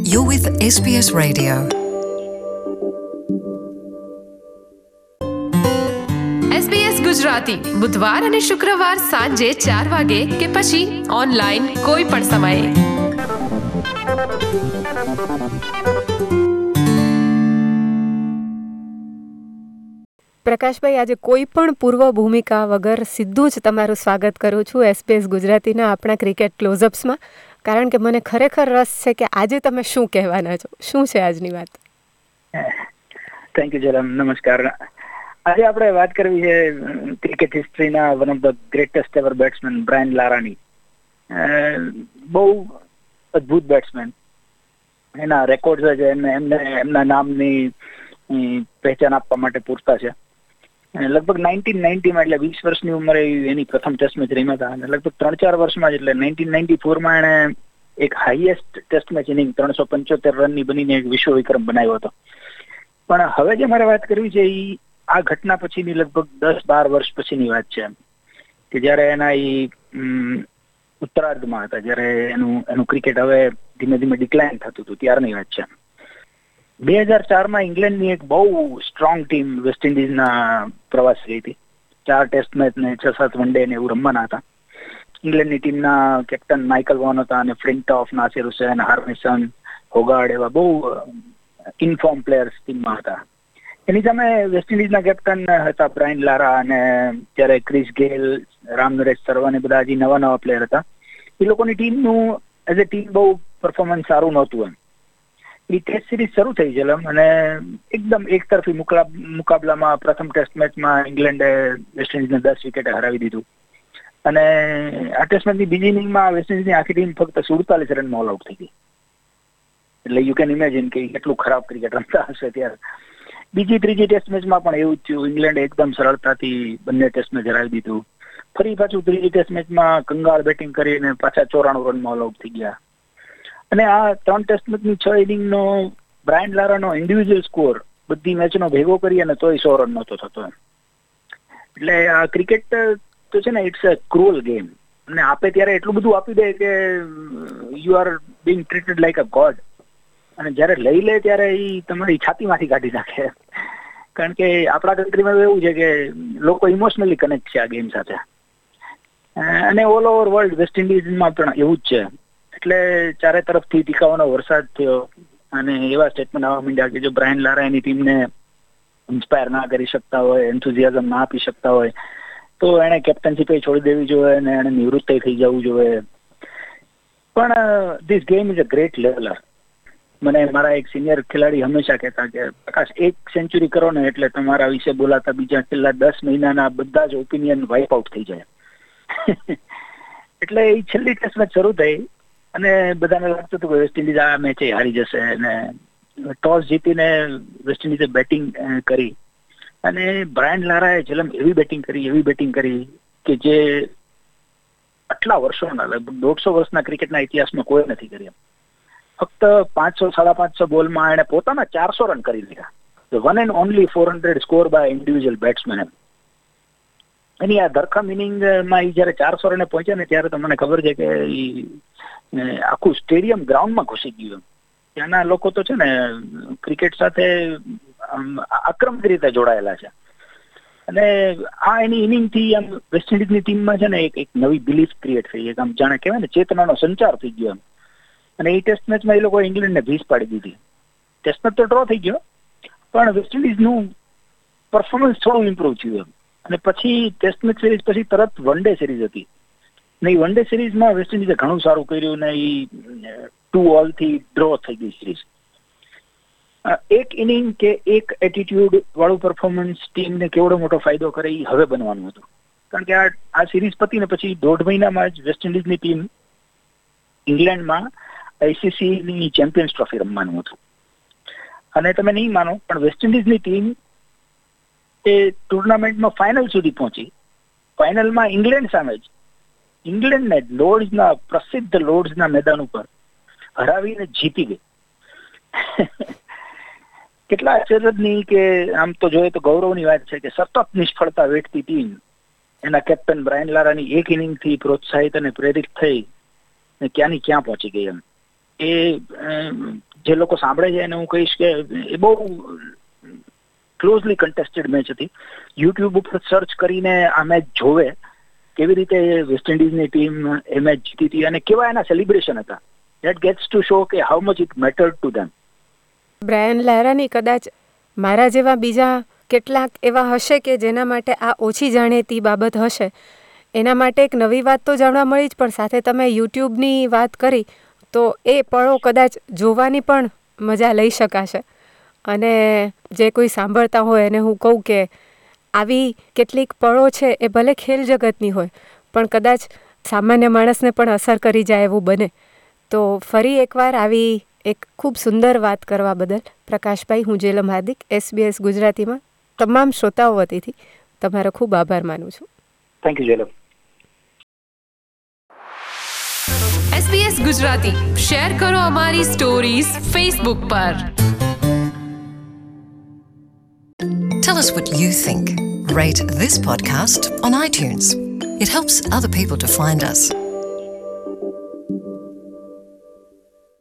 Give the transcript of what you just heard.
You're with SBS Radio. SBS Gujarati બુધવાર અને શુક્રવાર સાંજે 4 વાગે કે પછી ઓનલાઈન કોઈ પણ સમયે. પ્રકાશભાઈ, આજે કોઈ પણ પૂર્વ ભૂમિકા વગર સીધું જ તમારું સ્વાગત કરું છું SBS ગુજરાતીના આપણા ક્રિકેટ ક્લોઝઅપ્સમાં, કારણ કે મને ખરેખર રસ છે કે આજે તમે શું કહેવાના છો. શું છે આજની વાત? થેન્ક યુ જરમ. નમસ્કાર. આજે આપણે વાત કરવી છે ક્રિકેટ હિસ્ટ્રીના one of the greatest ever batsman Brian લારાની. બહુ અદભુત બેટ્સમેન. એના રેકોર્ડ છે એમના નામની પહેચાન આપવા માટે પૂરતા છે. લગભગ 1990માં એટલે 20 વર્ષની ઉંમરે એની પ્રથમ ટેસ્ટ મેચ રમ્યા હતા અને લગભગ 3-4 વર્ષમાં જ એટલે 1994માં એણે એક હાઈએસ્ટ ટેસ્ટ મેચ ઇનિંગ 375 રનની બનીને એક વિશ્વ વિક્રમ બનાવ્યો હતો. પણ હવે જે મારે વાત કરવી છે એ આ ઘટના પછીની લગભગ 10-12 વર્ષ પછીની વાત છે, કે જયારે એના ઉત્તરાર્ધમાં હતા, જયારે એનું ક્રિકેટ હવે ધીમે ધીમે ડિક્લાઇન થતું હતું ત્યારની વાત છે. 2004માં ઇંગ્લેન્ડની એક બહુ સ્ટ્રોંગ ટીમ વેસ્ટ ઇન્ડિઝના પ્રવાસ ગઈ હતી. 4 ટેસ્ટ મેચ ને 6-7 વન ડે ને એવું રમવાના હતા. ઇંગ્લેન્ડની ટીમના કેપ્ટન માઇકલ વોન હતા અને ફ્લિન્ટોફ, નાસિર હુસૈન, હાર્મિસન, હોગાર્ડ એવા બહુ ઇનફોર્મ પ્લેયર્સ ટીમમાં હતા. એની સામે વેસ્ટ ઇન્ડિઝના કેપ્ટન હતા બ્રાયન લારા અને ત્યારે ક્રિસ ગેલ, રામનરેશ સરવન એ બધા હજી નવા પ્લેયર હતા. એ લોકોની ટીમનું એઝ એ ટીમ બહુ પરફોર્મન્સ સારું નહોતું. એ ટેસ્ટ સિરીઝ શરૂ થઈ છે અને એકદમ એકતરફી મુકાબલામાં પ્રથમ ટેસ્ટ મેચમાં ઇંગ્લેન્ડે વેસ્ટ ઇન્ડિઝને 10 વિકેટે હરાવી દીધું. અને આ ટેસ્ટ મેચની બીજી ઇનિંગમાં વેસ્ટ ઇન્ડિઝની આખી ટીમ ફક્ત 47 રનમાં ઓલ આઉટ થઈ ગઈ. એટલે યુ કેન ઇમેજિન કે કેટલું ખરાબ ક્રિકેટ રમતા હશે ત્યારે. બીજી ત્રીજી ટેસ્ટ મેચમાં પણ એવું જ થયું. ઇંગ્લેન્ડે એકદમ સરળતાથી બંને ટેસ્ટ મેચ હરાવી દીધું. ફરી પાછું ત્રીજી ટેસ્ટ મેચમાં કંગાળ બેટિંગ કરીને પાછા 94 રનમાં ઓલ આઉટ થઈ ગયા. અને આ 3 ટેસ્ટ મેચની 6 ઇનિંગનો બ્રાયન લારાનો ઇન્ડિવિજ્યુઅલ સ્કોર બધી મેચનો ભેગો કરી અને તોય 100 રન નહોતો થતો. એટલે આ ક્રિકેટ તો છે ને, ઇટ્સ અ ક્રૂઅલ ગેમ. અને આપે ત્યારે એટલું બધું આપી દે કે you are being treated like a god. અને જયારે લઈ લે ત્યારે એ તમારી છાતીમાંથી કાઢી નાખે. કારણ કે આપણા કન્ટ્રીમાં એવું છે કે લોકો ઇમોશનલી કનેક્ટ છે આ ગેમ સાથે. અને ઓલ ઓવર વર્લ્ડ વેસ્ટ ઇન્ડિઝમાં પણ એવું જ છે. એટલે ચારે તરફથી ટીકાઓનો વરસાદ થયો અને એવા સ્ટેટમેન્ટ આવવા માંડ્યા કે જો બ્રાયન લારા એની ટીમને ઇન્સ્પાયર ના કરી શકતા હોય, એન્થુઝિયાઝમ ના આપી શકતા હોય, તો એણે કેપ્ટનશીપ છોડી દેવી જોઈએ અને એણે નિવૃત્ત થઈ જવું જોઈએ. પણ this game is a great leveller. મને મારા એક સિનિયર ખેલાડી હંમેશા કહેતા કે પ્રકાશ, 1 સેન્ચુરી કરો ને એટલે તમારા વિશે બોલાતા બીજા છેલ્લા 10 મહિનાના બધા જ ઓપિનિયન વાઇપ આઉટ થઈ જાય. એટલે એ છેલ્લી ટેસ્ટ મેચ શરૂ થઈ અને બધાને લાગતું હતું કે વેસ્ટ ઇન્ડિઝ આ મેચ હારી જશે. અને ટોસ જીતીને વેસ્ટ ઇન્ડિઝે બેટિંગ કરી અને બ્રાયન લારાએ એવી બેટિંગ કરી કે જે આટલા વર્ષોના લગભગ 150 વર્ષના ક્રિકેટના ઇતિહાસમાં કોઈ નથી કરી. ફક્ત 500-550 બોલમાં એણે પોતાના 400 રન કરી લીધા. The one and only 400 score by individual batsman. એની આ ધરખમ ઇનિંગમાં એ જયારે 400 રને પહોંચ્યા ને ત્યારે તો મને ખબર છે કે આખું સ્ટેડિયમ ગ્રાઉન્ડમાં ઘૂસી ગયું. ત્યાંના લોકો તો છે ને ક્રિકેટ સાથે આક્રમક રીતે જોડાયેલા છે. અને આ એની ઇનિંગથી આમ વેસ્ટ ઇન્ડિઝની ટીમમાં છે ને એક નવી બિલીફ ક્રિએટ થઈ. આમ જાણે કહેવાય ને ચેતનાનો સંચાર થઈ ગયો. અને એ ટેસ્ટ મેચમાં એ લોકોએ ઇંગ્લેન્ડને 20 પાડી દીધી. ટેસ્ટ મેચ તો ડ્રો થઈ ગયો, પણ વેસ્ટ ઇન્ડિઝનું પરફોર્મન્સ થોડું ઇમ્પ્રુવ થયું. અને પછી ટેસ્ટ મેચ સિરીઝ પછી તરત વન ડે સિરીઝ હતી. ને એ વન ડે સિરીઝમાં વેસ્ટ ઇન્ડિઝે ઘણું સારું કર્યું ને એ 2-all ડ્રો થઈ ગઈ સિરીઝ. એક ઇનિંગ કે એક એટીટ્યુડ વાળું પરફોર્મન્સ ટીમને કેવડો મોટો ફાયદો કરે એ હવે બનવાનું હતું. કારણ કે આ સિરીઝ પતીને પછી 1.5 મહિનામાં જ વેસ્ટ ઇન્ડિઝની ટીમ ઇંગ્લેન્ડમાં ICCની ચેમ્પિયન્સ ટ્રોફી રમવાનું હતું. અને તમે નહીં માનો, પણ વેસ્ટ ઇન્ડિઝની ટીમ એ ટુર્નામેન્ટમાં ફાઇનલ સુધી પહોંચી. ફાઇનલમાં ઇંગ્લેન્ડ સામે જ ઇંગ્લેન્ડને પ્રસિદ્ધ લોર્ડ્સના મેદાન ઉપર હરાવીને જીતી ગઈ. કેટલા આશ્ચર્યની કે આમ તો જોઈએ તો ગૌરવની વાત છે કે સતત નિષ્ફળતા વેઠતી ટીમ એના કેપ્ટન બ્રાયન લારાની એક ઇનિંગથી પ્રોત્સાહિત અને પ્રેરિત થઈ ને ક્યાંની ક્યાં પહોંચી ગઈ. એમ એ જે લોકો સાંભળે છે એને હું કહીશ કે એ બહુ ક્લોઝલી કન્ટેસ્ટેડ મેચ હતી. યુટ્યુબ ઉપર સર્ચ કરીને આ મેચ જોવે, કેવી રીતે વેસ્ટ ઇન્ડિઝની ટીમ એ મેચ જીતી હતી અને કેવા એના સેલિબ્રેશન હતા. દેટ ગેટ્સ ટુ શો કે how much it mattered to them. Brian લારાની કદાચ મારા જેવા બીજા કેટલાક એવા હશે કે જેના માટે આ ઓછી જાણીતી બાબત હશે, એના માટે એક નવી વાત તો જાણવા મળી જ, પણ સાથે તમે યુટ્યુબની વાત કરી તો એ પળો કદાચ જોવાની પણ મજા લઈ શકાશે. અને જે કોઈ સાંભળતા હોય એને હું કહું કે આવી કેટલીક પળો છે એ ભલે ખેલ જગતની હોય પણ કદાચ સામાન્ય માણસને પણ અસર કરી જાય એવું બને. તો ફરી એકવાર આવી એક ખૂબ સુંદર વાત કરવા બદલ પ્રકાશભાઈ, હું જેલમ હાર્દિક SBS ગુજરાતીમાં તમામ શ્રોતાઓ વતીથી તમારો ખૂબ આભાર માનું છું. Thank you Jhelum. SBS Gujarati share કરો અમારી સ્ટોરીઝ ફેસબુક પર. Tell us what you think. Rate this podcast on iTunes. It helps other people to find us.